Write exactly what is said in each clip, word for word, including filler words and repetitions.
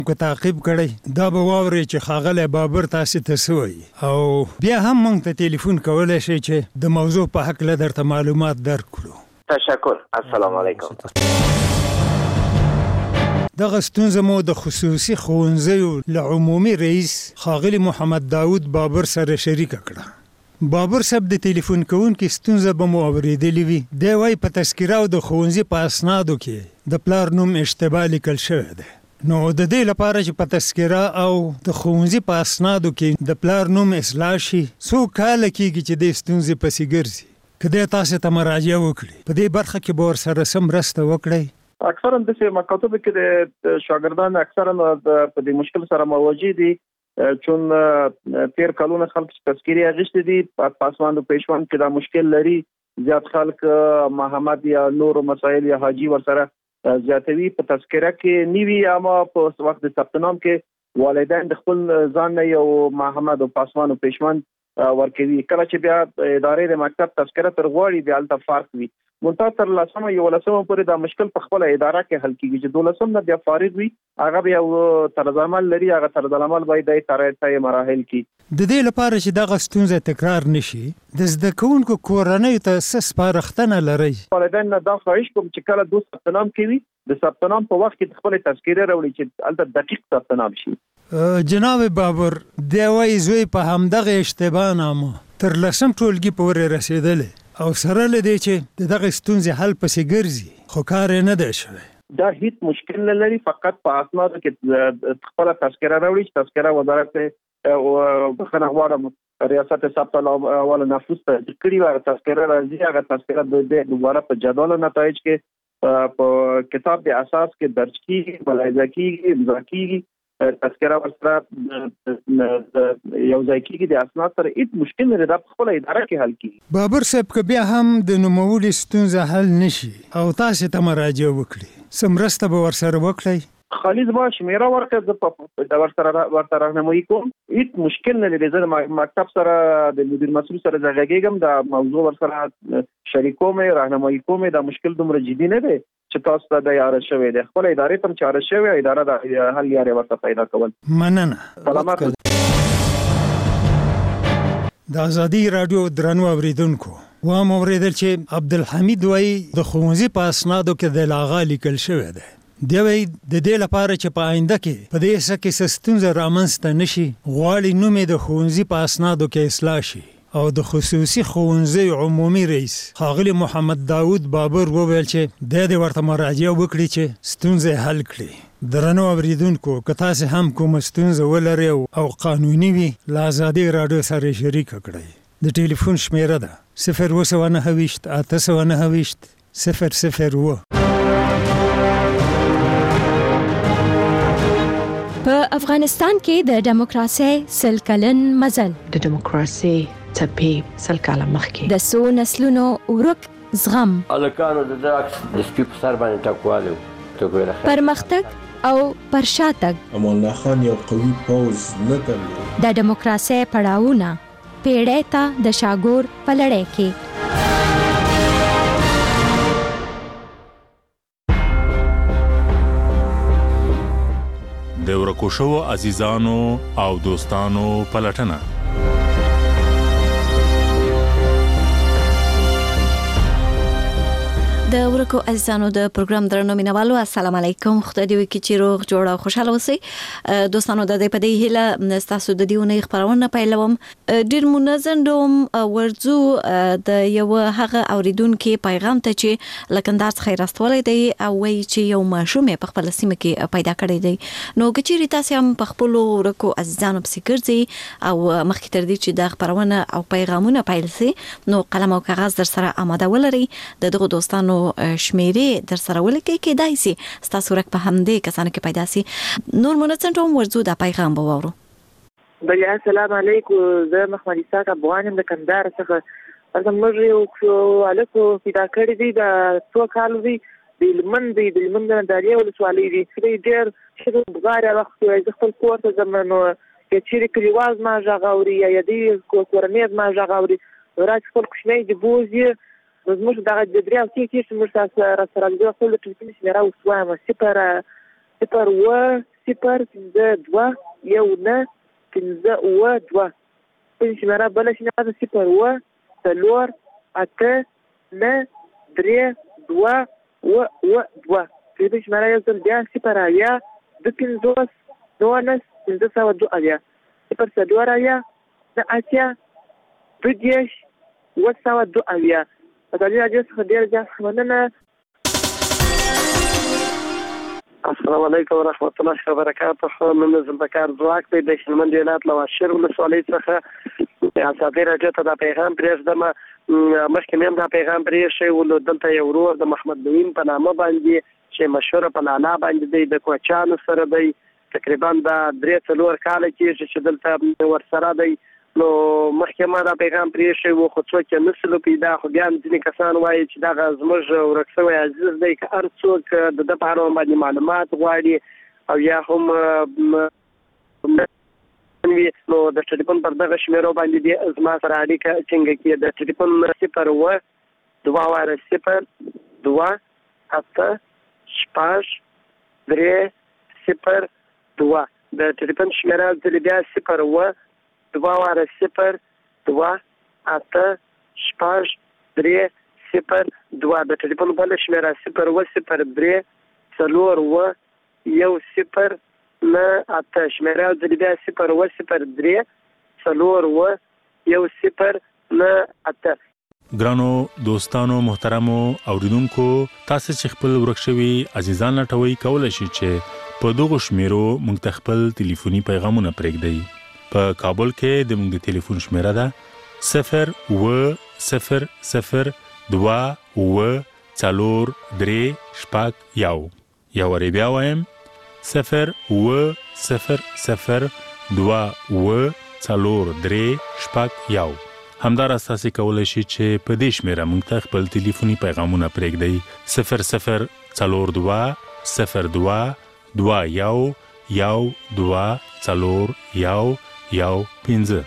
کو تعقیب کړی دا به واوري چې ښاغلی بابر تاسو ته څه وایي او بیا هم موږ ته ټلیفون کولی شئ چې د موضوع په هکله درته معلومات درکړو. تشکر. السلام علیکم. دغه ستونزه مو د خصوصي ښوونځیو له عمومي رئیس ښاغلي محمد داود بابر سره شریکه کړه. بابر صاحب د ټلیفون کوونکي ستونزه به مو اورېدلې وي. دی وایي په تذکره او د ښوونځي په اسنادو کې د پلار نوم اشتباه لیکل شوی دی. نو د دې لپاره چې په تذکره او د ښوونځي په اسنادو کې د پلار نوم اصلاح شي څو کاله کېږي چې دې ستونزې پسې ګرځي. که دی تاسو ته مراجعه وکړي په دې برخه کې به ورسره څه مرسته وکړئ؟ اکثرا داسې مکاتبو کې د شاګردان اکثرا په دې مشکل سره مواجه دي، چون تیر کلونه خلک تذکیری اغشت دي پاسوان و پیشوان کې دا مشکل لري. زیات خلک محمد یا نور مسائل یا حاجی ورسره زیاتوي په تذکره کې نیوي، اما په وخت د ثبت نام کې والدین د خپل ځان نه یو محمد او پاسوان و پیشوان ورکوي. کله چې بیا ادارې د مکتب تذکره تر غواړي بیا هلته فرق وي. منتها تر لسمه یولسمه پورې دا مشکل په خپله اداره کې حل کېږي چې دولسم نه بیا فارغ وي هغه بیا طرز عمل لري، هغه طرز عمل باید د طرحې مراحل کې د دې لپاره چې دغه ستونزه تکرار نشي د زده کوونکو کورنیو ته څه سپارښتنه لرئ؟ والدین نه دا خواهش کوم چې کله دوی ثبت نام کوي د ثبت نام په وخت کې خپل تذکره راوړي چې هلته دقیق ثبت نام شي. جناب بابر دی وایي زوی په همدغه اشتباه نامه تر لسم ټولګي پورې رسېدلی او سره له دې چې دغه ستونزې حل پسې ګرځي خو کار یې نه دی شوی. دا هیڅ مشکل نه لري، فقط په اسنادو کې خپله تذکره راوړي چې تذکره وزارت بخښنه غواړم ریاست ثبت اول نفوس تصدیق کړي وي، هغه تذکره راځي، هغه تذکره د دوباره په جدول نتایج کې په کتاب د اساس کې درج کیږي، ملاحظه کیږي، امضا کیږي، تذکره ورسره یو ځای کېږي د اسناد سره. هیڅ مشکل نه دی، دا په خپله اداره کې حل کېږي. بابر صاحب که بیا هم د نوموړي ستونزه حل نشي او تاسې ته مراجعه وکړي څه مرسته به ورسره وکړئ؟ خالص به شمیره ورکړه، زه ورسره ورته راهنمایي کوم. هیڅ مشکل نه لري، زه د مکتب سره د مدیر مسؤل سره زه غږېږم، دا موضوع ورسره شریکوم، راهنمایي کوم. دا مشکل دومره جدي نه دی چې تاسو ته د عارض شوی دی. خپل ادارې ته چې عارض شوی اداره د حل لارې ورته پیدا کول. مننه. سلامات. د ازادي راډیو درنو اوریدونکو وام اوریدل چې عبدالحمید وایي د ښوونځي په اسنادو کې د لاغا لیکل شوی دی. دی وایي د دې لپاره چې په آینده کې په دې څه کې څه ستونزه رامنځته نه شي غواړي نوم یې د ښوونځي په اسنادو کې اصلاح شي. او د خصوصي ښوونځي عمومي رئیس ښاغلي محمد داود بابر وویل چې دی دې ورته مراجعه وکړي چې ستونزې حل کړي. درنو اوریدونکو که تاسې هم کومه ستونزه ولرئ او قانوني وي له ازادي راډیو سره شریکه کړئ. د ټلیفون شمیره ده صفر اووه سوه نهه ویشت اته سوه نهه ویشت صفر صفر اووه. په افغانستان کې د دیموکراسي سل کلن مزل د دیموکراسي څپې سل کاله مخکې د څو نسلونو ورک زغم الکانو د داکس د سپي په سر باندې ټکوالی و پرمختګ او پرشاتګ امان الله خان یو قوي پوځ نه درلود. د دیموکراسي پړاوونه پیړۍ ته د شاګور په لړۍ کې د ورکو شوو عزیزانو او دوستانو پلټنه. د ورکو عزیزانو د پروګرام درنو مینوالو السلام علیکم. خدای دې وکړي چې روغ جوړ او خوشاله اوسئ. دوستانو د دې په دې هیله تاسو د دې ونې خبرونه پیلوم. ډیر منظم دوم ورځو د یو هغه اوریدونکو پیغام ته چې لکندار څخه راستولې دی او وایي چې یو ماشوم په خپل سیمه کې پیدا کړی دی. نو کچېری تاسو هم په خپل ورکو عزیزانو په سیګرځي او مخکې تر دې چې د خبرونه او پیغامونه پیل سي نو قلم او کاغذ در سره آماده ولرئ. دغه دوستانو شمیرې در سره ولیکئ، کېدای شي ستاسو ورک په همدې کسانو کې پیدا شي. نور منځن ټوم ورځو دا پیغام به واورو. بل السلام علیکم، زه محمد اسحاق افغانم د کندهار څخه. زموږ یو الکو پیدا کړی دی د څو کالو دی د لمن دی د لمن د داریا ولسوالۍ دی. ډېر ښه بغاره وخت زه خپل کور ته ځم نو چې کلیوال ما غاوري یا دې کورنۍ ما غاوري راځي خپل کوچنی دی بوزي زموږ دغه د دریا کې چې موږ تاسو را سره د خپل ټلیفون شمیره وسوایم صفر صفر اووه صفر پنځه دوه یو نه پنځه اووه دوه. بل شمېره بله شمېره ده صفر اووه څلور اته نه درې دوه اووه اووه دوه. تلیفون شمېره یو ځل بیا صفر اویا دوه پنځوس نولس پنځه سوه دوه اویا صفر څلور اویا نه اتیا دوه دېرش اووه سوه دوه اویا. ازادي راډیو څخه ډېره زیاته مننه. السلام علیکم ورحمۃ اللہ وبرکاتہ. من ذوالفقار ځواک دی د هلمند ولایت له واشر ولسوالۍ څخه ازادي راډیو ته دا پیغام پرېږدم. مخکې مې هم دا پیغام پرېښی و. دلته یو ورور د محمد معین په نامه باندې چې مشهوره په لالا باندې دی د کوچیانو سره دی. تقریبا دا درې څلور کاله کېږي چې دلته ورسره دی. نو مخکې ما دا پیغام پرېښی و خو څوک یې نسلو پیدا. خو بیا هم ځینې کسان وایي چې دغه زموږ ورک شوی عزیز دی که هر څوک د ده په اړه باندې معلومات غواړي او یا هم وي نو د ټلیفون پر دغه شمېرو باندې دې زما سره اړیکه ټینګه کړي. د ټلیفون صفر اووه دوه واره صفر دوه اته شپږ درې صفر دوه. د ټلیفون شمېره ځلې بیا صفر اووه دوه واره صفر دوه اته شپږ درې صفر دوه. د ټلیفون بله شمېره صفر اووه صفر درې څلور اووه یو صفر نه اته. شمېره ځلې بیا صفر اووه صفر درې څلور اووه یو صفر نه اته. ګرانو دوستانو محترمو اوریدونکو، تاسو چې خپل ورک شوي عزیزان لټوي کولای شئ چې په دغه شمیرو موږ ته خپل ټلیفوني پیغامونه پرېږدئ. په کابل کې د موږ د ټلیفون شمیره ده صفر اووه صفر صفر دوه اووه څلور درې شپږ یو. یا وری بیا وایم صفر اووه صفر صفر دوه اووه څلور درې شپږ یو. همداراز تاسو کولی شئ چې په دې شمیره موږ ته خپل ټلیفوني پیغامونه پرېږدئ. صفر صفر څلور دوه صفر دوه دوه یو یو دوه څلور یو یو پنځه.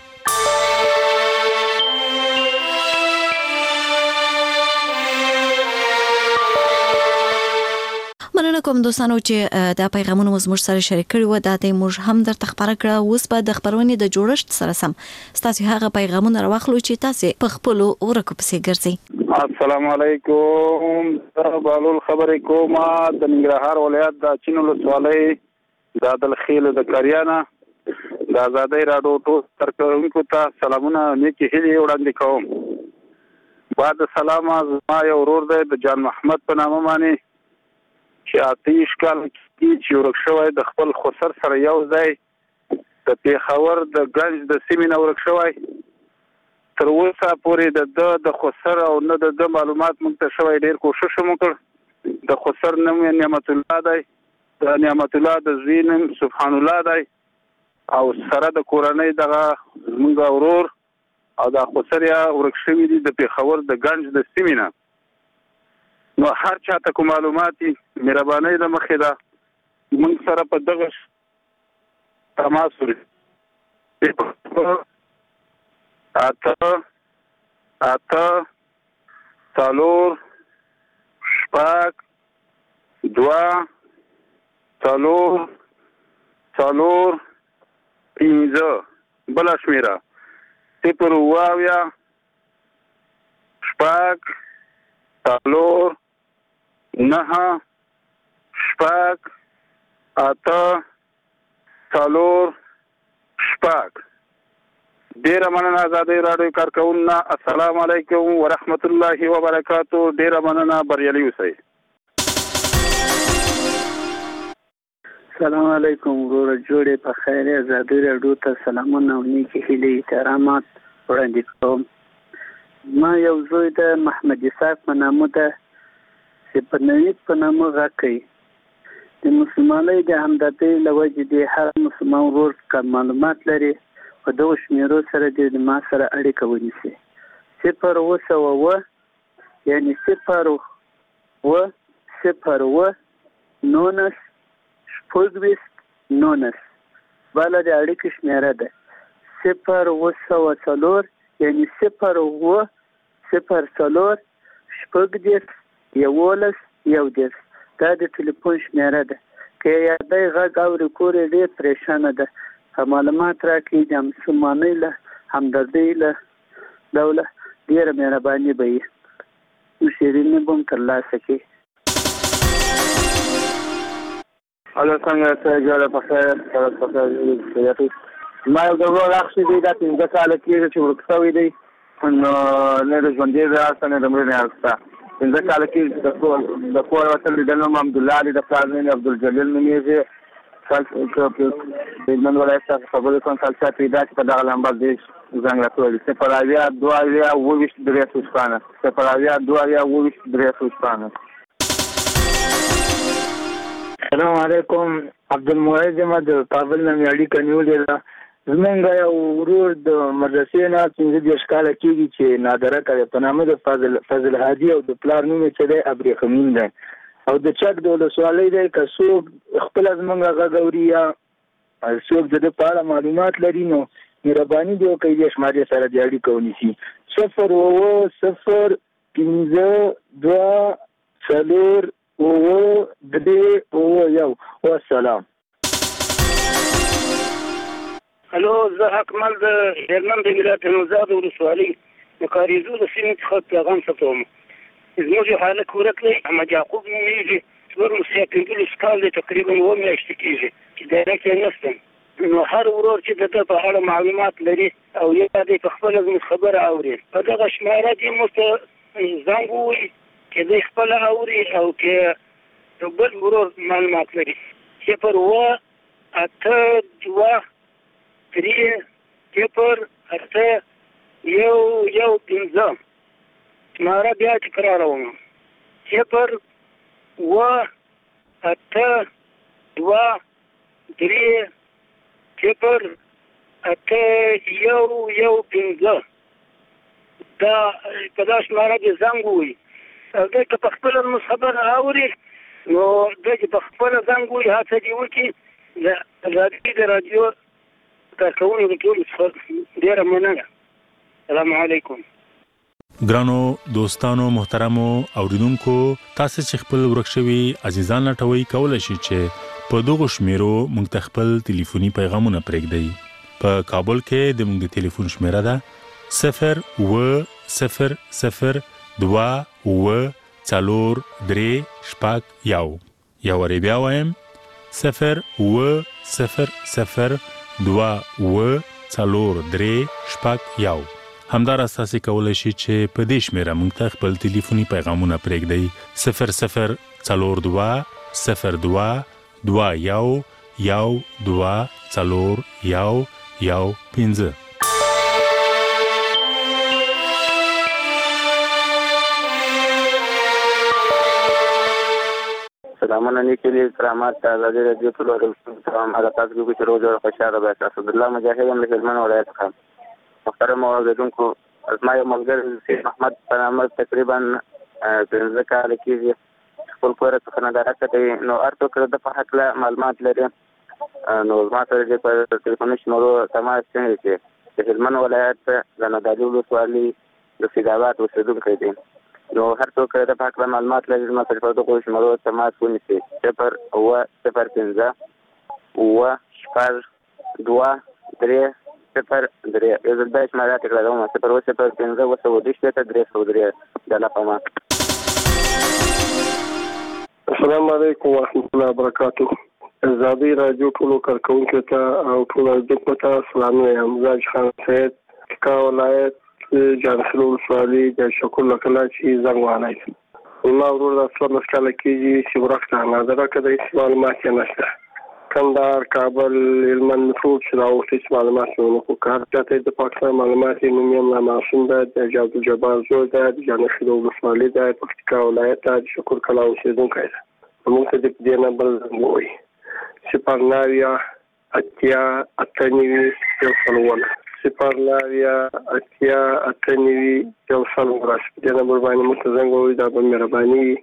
مننه کوم دوستانو چې دا پیغامونه مو زموږ سره شریک کړي و. دا د موږ هم درته خبره کړه. اوس په د خبرونې د جوړښت سره سم تاسو هغه پیغامونه راوخلو چې تاسو په خپل ورکو پسې ګرځئ. السلام علیکم. بالول خبرې کوم د ننګرهار ولایت د چین ولسوالۍ د دلخیل د کریانه د ازادي راډیو ټول ترکونکو ته سلامونه نیکی هیلې وړاندې کوم. بعد سلام زما یو ورور دی د جان محمد په نامه باندې چې اتیش کال کې چې ورک شوی د خپل خسر سره یو ځای د پیښور د ګنج د سیمې نه ورک شوی. تر اوسه پورې د ده د خسر او نه د ده معلومات موږ ته شوی. ډېر کوشش مو کړ. د خسر نوم یې نعمت الله دی. د نعمت الله د زوی نوم سبحان الله دی او سره د کورنۍ دغه زموږ ورور او د خسر یا ورک شوي دي د پیښور د ګنج د سیمې نه. نو هر چاته کوم معلومات مهربانۍ له مخې ده موږ سره په دغه تماس ولري. اته اته څلور شپږ دوه څلور څلور پنځه. بله شمېره صفر اووه اویا شپږ څلور نهه شپږ اته څلور شپږ. ډېره مننه ازادي راډیو کارکوونکو. السلام علیکم ورحمت الله وبرکاتو. ډېره مننه. بریالي اوسئ. السلام علیکم ورور جوړې په خیر. ازادي راډیو ته سلامونه او نیکی هیلې احترامات وړاندې کوم. ما یو زوی د محمد اسحاق په نامه ده چې په نوید په نامه غږ کوي. د مسلمانۍ د همدردۍ له وجې د هر مسلمان ورور که معلومات لري په دغو شمېرو سره د ما سره اړیکه ونیسي. صفر اووه سوه اووه یعنې صفر اووه صفر اووه نولس شپږویشت نولس. بله د اړیکې شمېره ده صفر اووه سوه څلور یعنې صفر اووه صفر څلور شپږ دېرش یولس یو دېرش. دا د ټلیفون شمېره ده. کې یادای غږ اوري کور یې ډېر پریشانه ده معلومات راکړي د مسلمانۍ له همدردۍ له ډوله ډېره مهرباني به وي شیریني به هم ترلاسه کړي. الو څنګه ته جوړه په خیر په خیر ما یو د ورور اخ شي دا پنځه کاله کېږي چې ورک شوی دی نو نه د ژوندې راځه نه د مړي راځه پنځه کاله کېږي د کور د کور وتل د نوم عبدالله دی د پلار نوم عبدالجلیل نومېږي د هلمند ولایت څخه خبرې کوم کلچا پیدا چې په دغه لمبر دی زنګ راکړی صفر اویا دوه اویا اوه ویشت درې سوه شپاړس صفر اویا دوه اویا اوه ویشت درې سوه شپاړس. السلام علیکم عبدالمعید یم د کابل نه مې اړیکه نیولې ده. زمونږ یو ورور د مدرسې نه پنځه دېرش کاله کېږي چې نادره کوي په نامه د فضل فضل هادي او د پلار نوم یې چې دی ابریخمین دی او د چک د ولسوالۍ دی که څوک خپله زمونږ غږ اوري یا څوک د ده په اړه معلومات لري نو مهرباني دې وکړي دې شمارې سره دې اړیکه ونیسي صفر اوه صفر پنځه دوه څلور اوه درې اوه یو والسلام. الو زه حکمل د هلمند ولایت نوزاد ولسوالۍ د کاریزو د سیمې څخه پیغام ستوم. زموږ یو هلک ورک دی احمد یعقوب نومېږي څلور مسیا پنځلس کال دی تقریبا اووه میاشتې کېږي چې دایره کې نشته نو هر ورور چې د ده په اړه معلومات لري او یا دی په خپله زموږ خبره اوري په دغه شماره دې موږ ته زنګ ووایي چې دی خپله اوري او که د بل ورور معلومات لري صفر اووه اته دوه درې صفر اته یو یو پنځه شماره بیا تکراروم صفر اووه اته دوه درې صفر اته یو یو پنځه دا په دا شماره دې زنګ ووایي او دی که په خپله زموږ خبره اوري نو دی چې په خپله زنګ ووایي هڅه دې وکړي د رادیو د رادیو کارکوونکو د ټولو څخه ډېره مننه. السلام علیکم. ګرانو دوستانو محترمو اوریدونکو تاسو چې خپل ورک شوي عزیزان لټوي کولی شئ چې په دغو شمیرو موږ ته خپل ټلیفوني پیغامونه پرېږدئ. په کابل کې د موږ د ټلیفون شمیره ده صفر اوه صفر صفر دوه اوه څلور درې شپږ یو یا وارې بیا وایم صفر اوه صفر صفر دوه اوه څلور درې شپږ یو. همداراز تاسو کولی شئ چې په دې شمیره موږ ته خپل ټلیفوني پیغامونه پرېږدئ صفر صفر څلور دوه صفر دوه دوه یو یو دوه څلور یو یو پنځه. سلامونه نیکلي کرامات ته ازادي راډیو ټولو سلام هغه تاسو کې چې روز او خوشاله به تاسو د الله مجاهد هم له هلمند ولایت څخه محترم اوریدونکو زما یو ملګری سید محمد په نامه تقریبا پنځه کاله کېږي خپل کور څخه ننداره کوي نو هر څوک د په هکله معلومات لري نو زما سره چې په ټلیفوني شمارو تماس کوي چې د هلمند ولایت د نادعلي ولسوالۍ د سیدآباد اوسېدونکی دی نو هر څوک د په هکله معلومات لري زما سره په دغو شمارو تماس ونیسي صفر اوه صفر پنځه اوه شپږ دوه درې صفر درې یو ځل بیا شماره تکراروم صفر اوه صفر پنځه اوه سوه دېرش شپېته درې سوه درې د الله په امان. السلام علیکم ورحمة الله وبرکاته. ازادي راډیو ټولو کارکوونکو ته او ټولو اوریدونکو ته سلامونه یم. زاج خان سید کا ولایت جانسلو ولسوالۍ د شکر له کلا چې زنګ وهلی ما ورور د څوارلس کاله کېږي چې ورک ته نادره کوي معلومات یې نشته کندهار کابل هلمند ټول چې راوښتي چې معلومات یې ونه کړو که هر چا ته د پاکستان معلومات یې نوم یې ملا معصوم ده د حاجي عبدالجبار زوی ده د جانسلو ولسوالۍ ده پکتیکا ولایت ده د شکر کلا اوسېدونکی ده موږ ته د دې نه بل زنګ ووایي صفر نهه اویا اتیا اته نوي یو سل اووه صفر نهه اویا اتیا اته نوي یو سل اووه دې نمبر باندې موږ ته زنګ ووایي دا به مهرباني وي.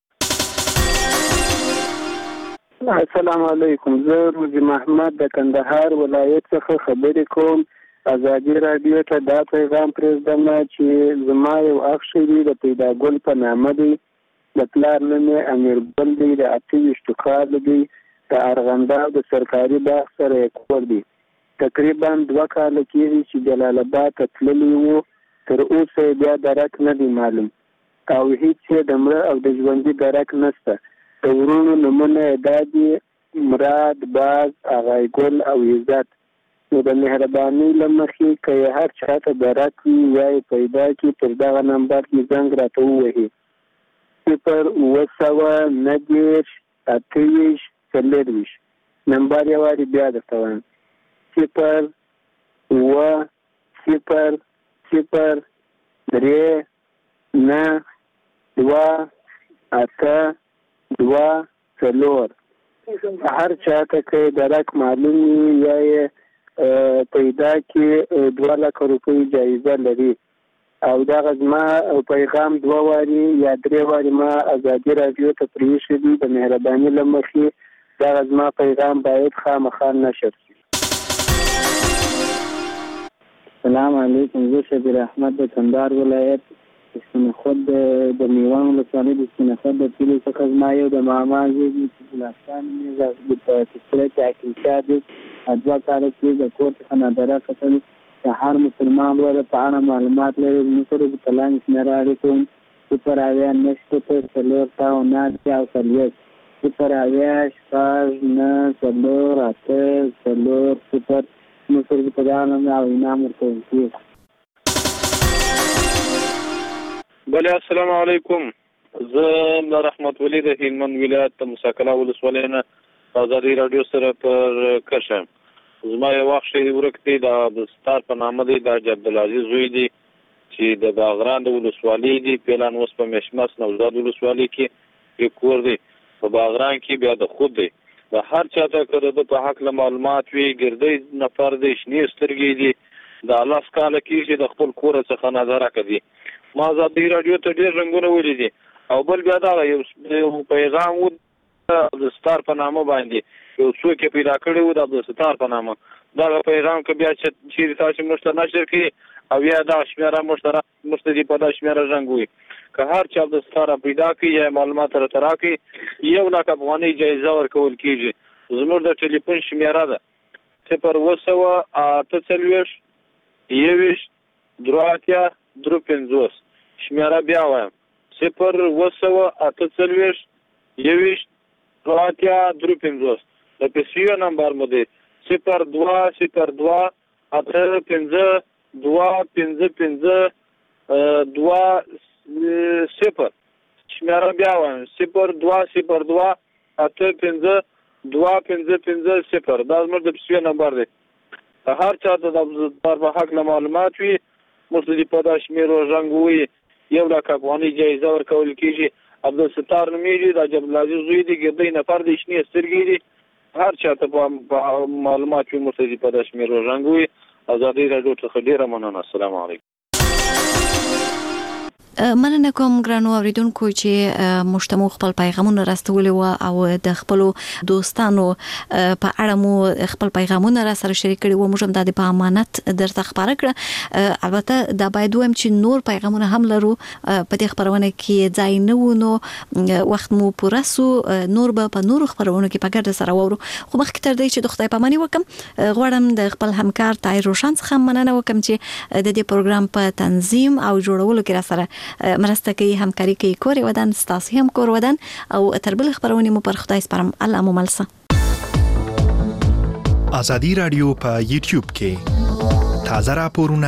السلام علیکم. زه روزي محمد د کندهار ولایت څخه خبرې کوم. ازادي راډیو ته دا پیغام پرېږدم چې زما یو اخ شوي د پیداګل په نامه دی د پلار نوم یې امیر ګل دی د اته ویشتو کالو دی د ارغنداب د سرکاري باغ سره یې کور دی. تقریبا دوه کاله کېږي چې جلال آباد ته تللی وو، تر اوسه بیا درک نه دی معلوم او هیڅ د مړه او د ژوندي درک نشته. د ورونو نومونه یې دا دي مراد، باز، اغای ګل او عزت. نو د مهربانۍ له مخې که یې هر چا ته درک وي یا یې پیدا کړي پر دغه نمبر کې زنګ راته ووهي: صفر اوه سوه نهه دېرش اته ویشت څلېرویشت. نمبر یې وارې بیا درته وایم: صفر اوه صفر صفر درې نهه دوه اته دوه څلور. هر چا ته که یې درک معلوم وي یا یې پیدا کړي دوه لکه روپۍ جایزه لري. او دغه زما پیغام دوه وارې یا درې وارې ما ازادي راډیو ته پرېښی دي. د مهربانۍ له مخې دغه زما پیغام باید خامخا نشر شي. السلام علیکم. زه شبیر احمد د کندهار ولایت سپینخود د میوان ولسوالۍ د سپینخود د کلي څخه زما یو د ماما زوی دی چې ګلستان نومیږي، په تذکره کې عقیدشاه دی. دوه کاله کې د کور څخه نادره کتل چې هر مسلمان ورته په اړه معلومات لري. موږ سره د پلان شمېره اړیکو صفر اویا نهه صفر څلور سوه نهه اتیا او څلوېښت صفر اویا شپږ نهه څلور اته څلور صفر. موږ سره په دغه نوم او انعام ورکول کېږي. بله السلام علیکم. زه ملا رحمت ولی د هلمند ولایت د موسی کلا ولسوالۍ نه ازادي راډیو سره پر کشم. زما یو وخت شی ورک دی د ستار په نامه دی، د عبدالعزیز زوی دی چې د باغران د ولسوالۍ دی. پلان اوس په مشمس نوزاد ولسوالۍ کې یو کور دی، په باغران کې بیا د خود دی. د هر چا ته که د په حق له معلومات وي، ګردی نفر دی، شنې سترګې دي، د لس کاله کېږي د خپل کور څخه نظره کوي. ما ازادي راډیو ته ډېر رنګونه ولیدي. او بل بیا دغه یو پیغام و د ستار په نامه باندې یو څوک یې پیدا کړی و د عبدالستار په نامه. دغه پیغام که بیا چیرې تاسو موږ ته نشر کړي او یا دغه شمېره موږ ته موږ ته دې په دغه شمېره رنګ وي، که هر چا عبدالستار پیدا کړي یا معلومات راته راکړي یو لک افغانۍ جایزه ورکول کېږي. زموږ د ټلیفون شمېره ده صفر اوه سوه اته څلوېښت یوویشت دوه اتیا درې پنځوس. شمېره بیا وایم: صفر اوه سوه اته څلوېښت یوویشت دوه اتیا درې پنځوس. د پیسیو نمبر مو دی صفر دوه صفر دوه اته پنځه دوه پنځه پنځه دوه صفر. شمېره بیا وایم: صفر دوه صفر دوه اته پنځه دوه پنځه پنځه صفر. دا زموږ د پیسیو نمبر دی. هر چا ته د عبدالستار په حق له معلومات وي، موږ ته دې په دا شمېرو رنګ ووایي، یو لک افغانۍ جایزه ورکول کېږي. عبدالستار نومیږي، د عبدالعزیز زوی دی، ګردی نفر دی، شنې سترګې دي. هر چا ته په معلومات وي، موږ ته دې په دا شمېرو رنګ ووایي. ازادي راډیو څخه ډېره مننه. السلام علیکم. مننه کوم ګرانو اوریدونکو چې مشتمو خپل پیغامونه راستولي و او د خپل دوستانو په اړه مو خپل پیغامونه را سره شریک کړي و. موږ هم د په امانت درته خبره کړه. البته دا باید وایم چې نور پیغامونه هم لرو په دې خبرونه کې ځای نه و، نو وخت مو پوره سو، نور به په نور خبرونه کې په ګډه سره وورو. خو مخکې تر دې چې د خدای پاماني وکم، غواړم د خپل همکار طاهر روشن څخه مننه وکم چې د دې پروګرام په تنظیم او جوړولو کې را سره مرسته کوي، همکاري کوي. کور ودان ستاسو هم کور ودان او تر بل خبرونه مو پر خدای سپارم. الله مو ملسه. ازادي راډیو په یوټیوب کې تازه راپورونه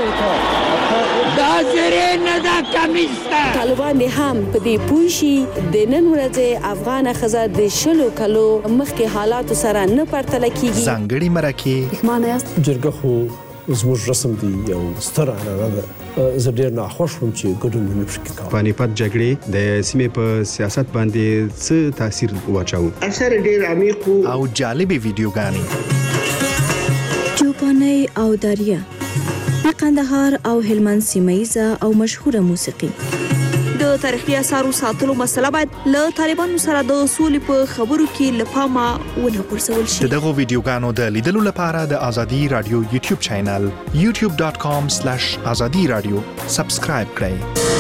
دا زری نه دا کمیسته طالبان هم په دې پوښي د نن ورځې افغان خزه د شلو کلو مخکې حالات سره نه پرتل کیږي. ځانګړي مرکه معنی است جرګه خو زموږ رسم دی یو ستر عنعنه ده. زه ډېر ناخوښ وم چې ګډون مې نشو کولی. پانیپت جګړې د سیمې په سیاست باندې څه تاثیر واچاو؟ اثر ډېر عمیق او جالبې ویډیوګانې چوپاني او دریا د قندهار او هلمند سیمایزه او مشهوره موسیقي. د تاریخي اثارو ساتلو مسله باید له طالبانو سره د اصول په خبرو کې لپاره ونه غورځول شي. دغه ویډیوګانو د لیدلو لپاره د ازادي رادیو یوټیوب چینل یوټیوب ډاٹ کام سلیش ازادي رادیو سبسکرایب کړئ.